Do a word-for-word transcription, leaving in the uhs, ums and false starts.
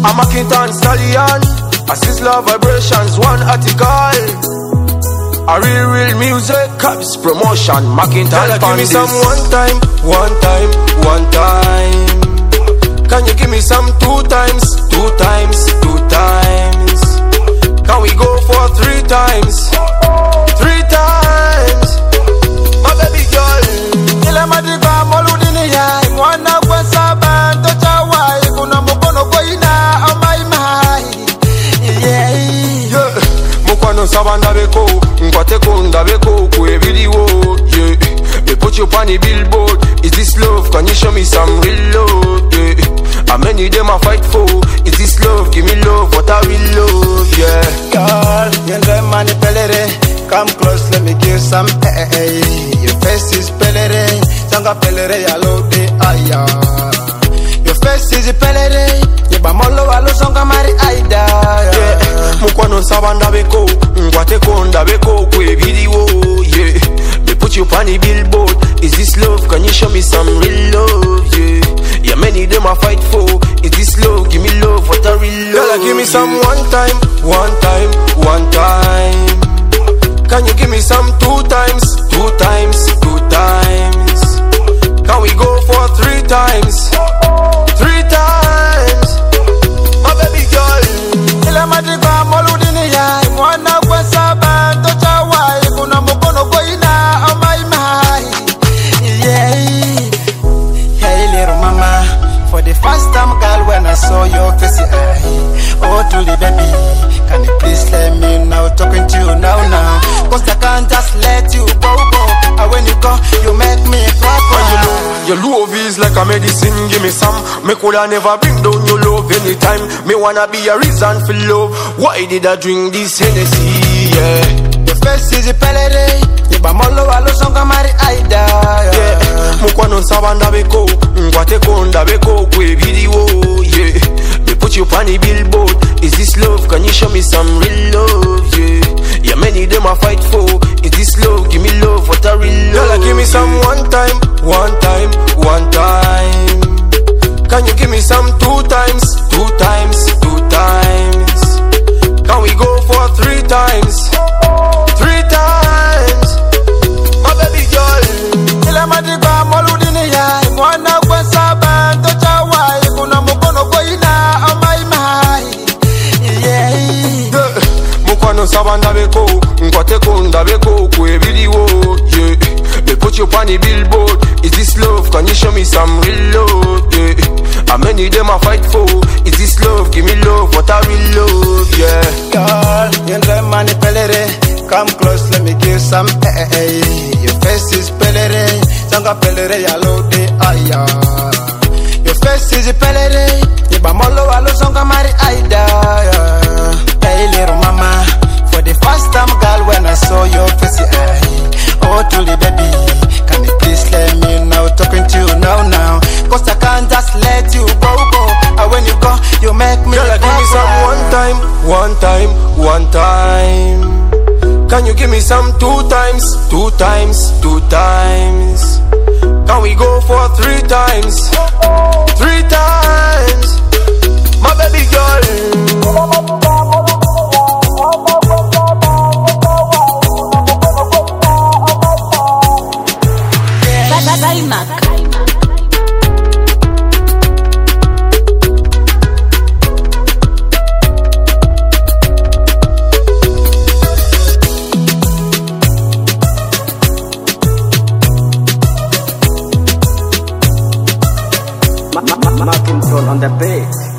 I'm a Kintan Stallion. Assist love vibrations, one article. A real, real music, Caps promotion, Mackintosh. Give me some one time, one time, one time. Can you give me some two times, two times, two times? Can we go for three times, three times? My baby girl. Ile madiga moludini ya mwana kwa saba ntocha wa kuna mukono kwa ina amai mai. Yeah, yeah. Mukwano sabanda beko, nkwate konda beko kwe video. Yeah, they put you on the billboard. Is this love? Can you show me some real love? Yeah. How many them I fight for? Is this love? Give me love, what I real love, yeah. Girl, you're money pelere. Come close, let me give some eh, eh, eh. Your face is pelere. Sanga pelere, yalo de aya. Your face is pelere. Yeba molo alo sanga mari aida. Yeah, mukwano sabanda beko, ngwate konda beko kwe video. Yeah, they put you on the billboard. Is this love? Can you show me some real love? Yeah. Yeah, many them I fight for. Is this love? Give me love, what a real love. Girl, give me some one time, one time, one time. Can you give me some two times, two times, two times? Can we go for three times, three times? My baby girl. Ile madiga moludini ya mwana kwa saba ntocha wa kuna mukono kwa ina amai mai. Yeah. For the first time, girl, when I saw your face, I, oh, to the baby, can you please let me know, talking to you now, now, cause I can't just let you go, go, and when you go, you make me cry, cry. Your love is like a medicine, give me some, me coulda never bring down your love anytime, me wanna be a reason for love, why did I drink this Hennessy, yeah. Your face is a pelere, yeba molo alo songa mari aida, yeah. Mukwano sabanda beko, ngwate konda beko kwe video, yeah. They put you on the billboard. Is this love? Can you show me some real love, yeah. Yeah, many them I fight for. Is this love? Give me love, what a real love. Girl, give me some one time, one time, one time. Can you give me some two times, two times, two times? Can we go for three times, three times? My baby girl. Ile madiga moludini ya mwana kwa saba ntocha wa kuna mukono kwa ina amai mai. Yeah, yeah. Mukwano sabanda beko, nkwate konda beko kwe video. Yeah, they put you on the billboard. Is this love? Can you show me some real love? Yeah, how many them I fight for? Is this love? Give me love, what a real love, yeah. Girl, you're money pelere. Come close, let me give some eh, eh, eh. Your face is pelere. Sanga pelere, yalo de aya. Your face is pelere. Yeba molo alo sanga mari aida. Hey little mama, for the first time, girl, when I saw your face, I, oh to the baby, can you please let me know, talking to you now, now, cause I can't just let you go, go, and when you go, you make me. Girl, give me some one time, one time, one time. Can you give me some two times, two times, two times? Can we go for three times, three times? My baby girl. Mackintosh on the beat.